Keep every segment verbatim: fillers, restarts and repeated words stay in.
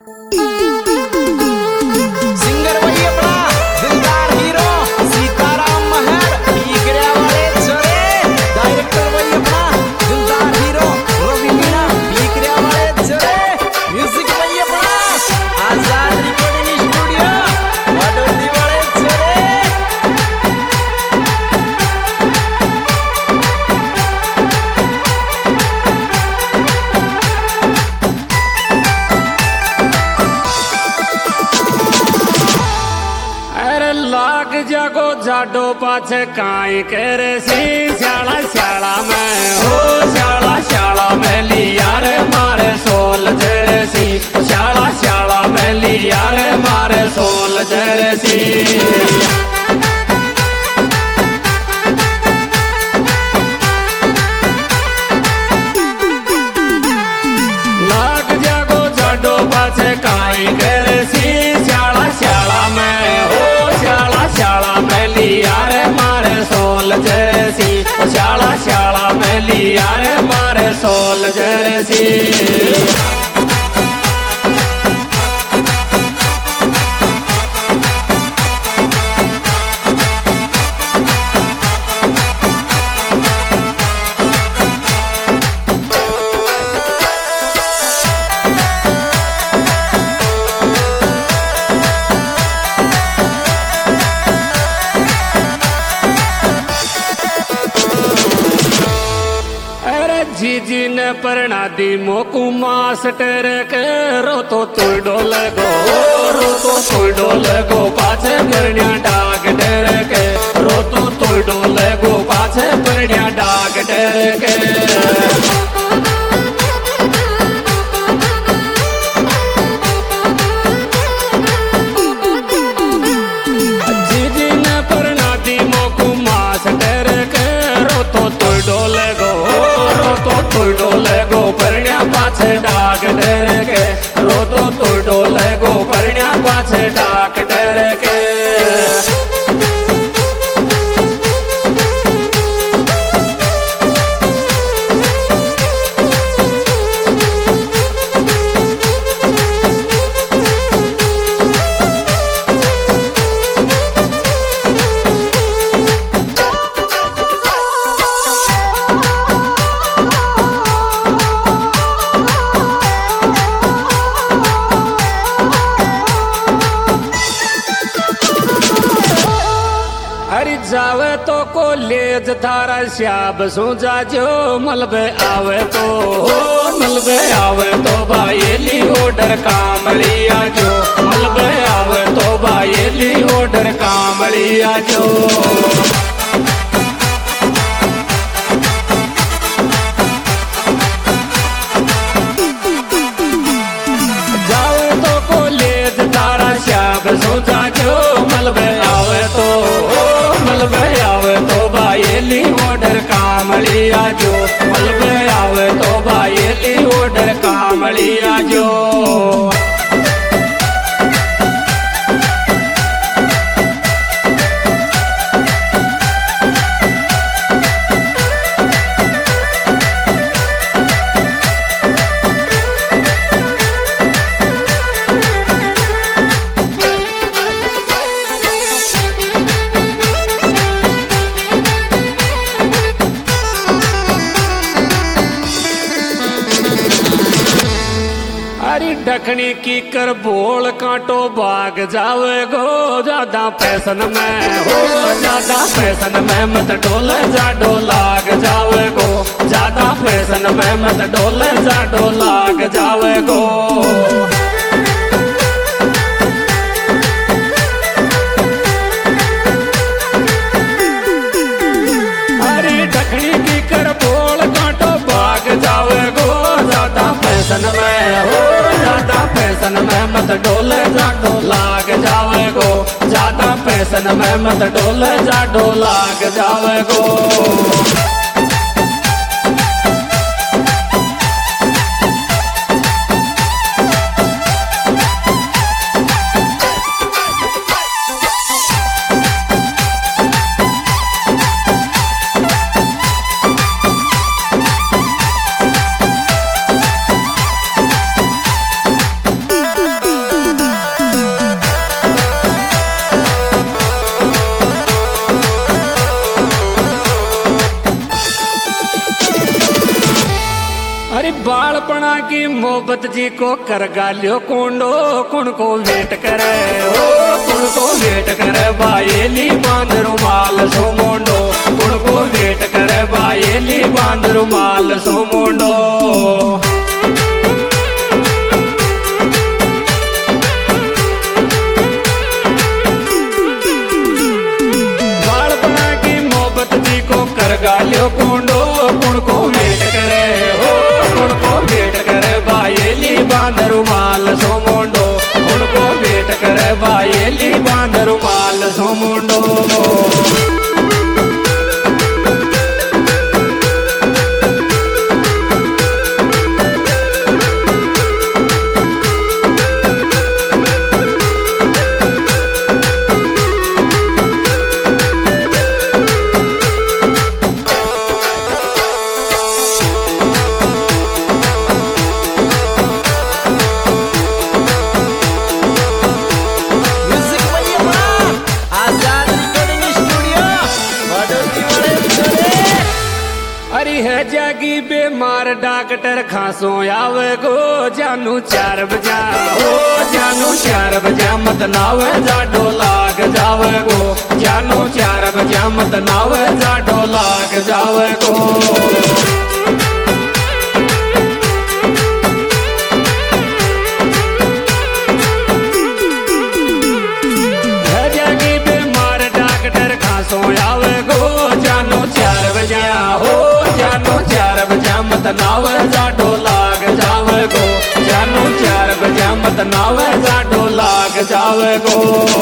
Singer वही अपना दिलदार हीरो सीताराम महर टीकरिया वाले चले। डायरेक्टर वही अपना दिलदार हीरो रवि मीना टीकरिया वाले चले। म्यूजिक वही अपना आजाद रिकॉर्डिंग स्टूडियो वाडोली वाले चले। लाग जागो जाडो पाछे काई करे सी श्याला श्याला में हो श्याला श्याला में लिया रे मारे सोल जैसी श्याला श्याला में लिया रे मारे सोल जैसी। लाग जागो जाडो पाछे काई करे सी श्याला श्याला में हो श्याला श्याला में लिया रे मारे सोल जैसी श्याला श्याला में लिया रे मारे सोल जैसी। जी ने परना दी मोकू मास्टर के रो तो तू डोल गो रो तो तू डोल गो पाछे परनिया डाग डर के रो तो तू डोल गो पाछे परनिया डाग डर के। जी ने परना दी मोकू मास्टर के रो तो तू डोल गो तो डोले गो परण्या पाछे डाक डर के रो तो तू डोले गो परण्या पाछे डाक डर के। हरी जावे तो कॉलेज थारा श्याब सूझा जो मलबे आवे तो मलबे आवे तो बायली ऑर्डर कामलिया जो मलबे आवे तो बायली ऑर्डर कामलिया जो। जावे तो कॉलेज थारा श्याब सूझा जो मलबे आवे तो मलबे आवे तो बायली ऑर्डर कामलिया जो मलबे आवे तो बायली ऑर्डर कामलिया जो। ढकनी की कर बोल कांटो भाग जावे गो ज्यादा फैशन में हो ज्यादा फैशन में मत डोले जाडो लाग जावे गो ज्यादा फैशन में मत डोले जाडो लाग जावे गो। अरे ढकनी की कर बोल कांटो भाग जावे गो ज्यादा फैशन में हो ज्यादा फैशन में मत डोले जाडो लाग जावे गो ज्यादा फैशन में मत डोले जाडो लाग जावे गो। की मोहब्बत जी को कर गालियो कुंडो कुण को वेट करे ओ कुण को वेट करे बायेली बांध रुमाल सो मोंडो कुण को वेट करे बायेली बांध रुमाल सो मोंडो बालपना की मोहब्बत जी को कर गालियो कुंडो कुण को वेट करे हो कुण को वेट करे बायेली बांध रुमाल सो मोंडो कुण को वेट करे बायेली बांध रुमाल सो मोंडो म्यूजिक बनिए बड़ा आजाद रिकॉर्डिंग स्टूडियो बड़ोती वाले चले। अरे है जागी बेमार डॉक्टर खांसो आवे गो जानू चार बजा हो जानू चार बजा मत नावे जाडो लाग जावे गो जानू चार बजा मत नावे जाडो लाग जावे गो है जागी बेमार डॉक्टर खांसो आवे गो जानू चार बजा हो जानू चार बजा मत नावे जाडो लाग जावे गो जानू चार बजा मत नावे जाडो लाग जावे गो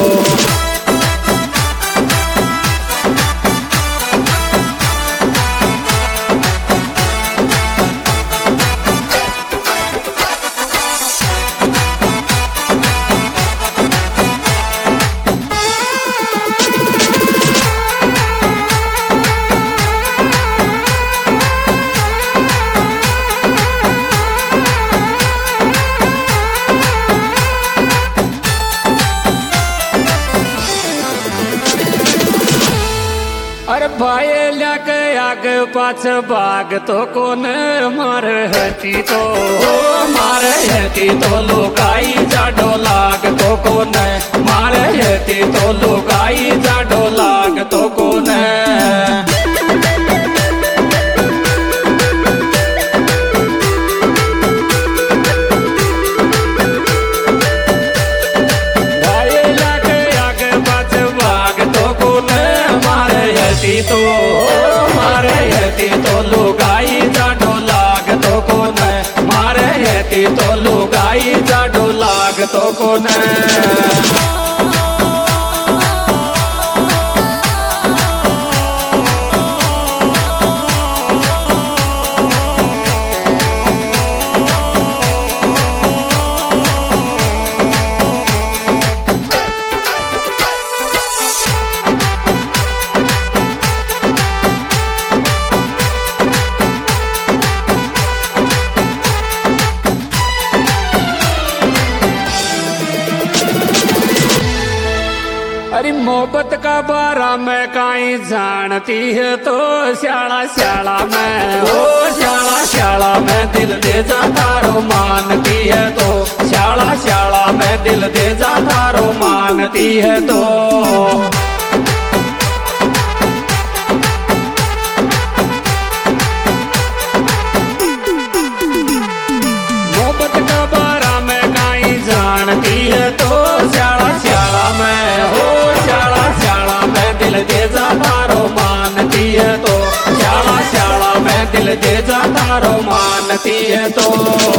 अरे भाई लगे आगे पाछ बाग तो कोन मार हती तो मार हती तो लुगाई जाडो लाग तो कोन मार हती तो लुगाई जाडो लाग तो कोन तो मारे हती तो लुगाई जाडो लाग तो कोन मारे हती तो लुगाई जाडो लाग तो कोन अरे मोहब्बत का बारा में काई जानती है तो श्याला श्याला में हो श्याला श्याला में दिल दे जा तारो मानती है तो श्याला श्याला में दिल दे जा तारो मानती है तो मोहब्बत का बारा में काई जानती है तो श्याला श्याला में हो श्याला श्याला में दिल दे जा तारो मानती है तो श्याला श्याला में दिल दे जा तारो मानती है तो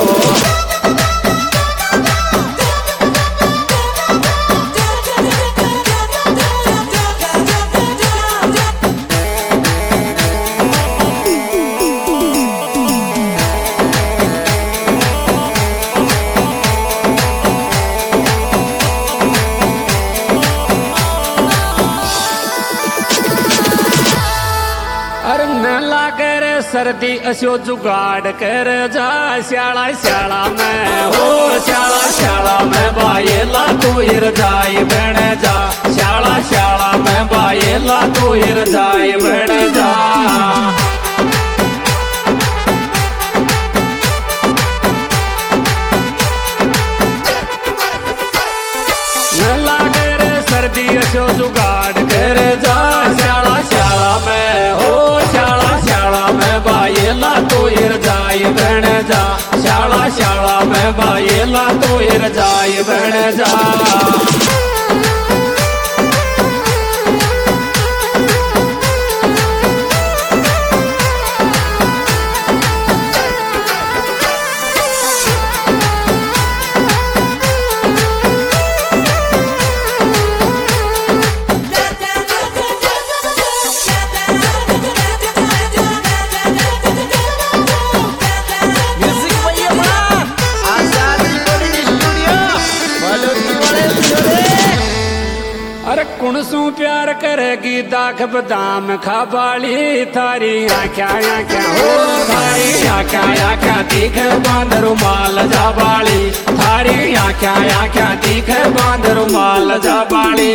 सर्दी असो जुगाड़ कर जा श्याला श्याला में हो श्याला श्याला में बायेला तू हिर जाए बन जा श्याला श्याला में बायेला तू हिर जाए बन जा एला तो एर जाय बन जा म्यूजिक भैया अपना आजाद रिकॉर्डिंग स्टूडियो बालोटी वाले छोरे। अरे कुणसू प्यार करेगी दाख बदाम खाबाली थारी आख्या आख्या हो थारी आख्या आख्या दिख बांध रुमाल जाबाली थारी आख्या आख्या दिख बांध रुमाल जाबाली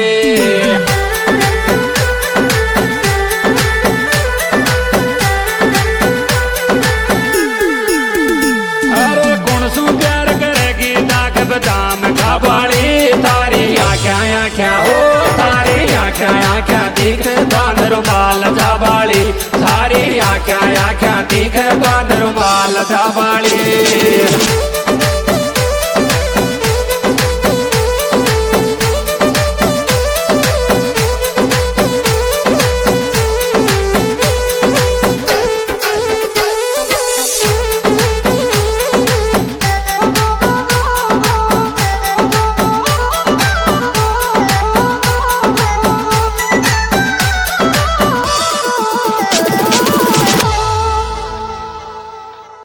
अरे कुणसू प्यार करेगी दाख बदाम खाबाली थारी आख्या आख्या हो थारी आख्या आख्या दिख बांध रुमाल जाबाली थारी आख्या आख्या दिख बांध रुमाल जाबाली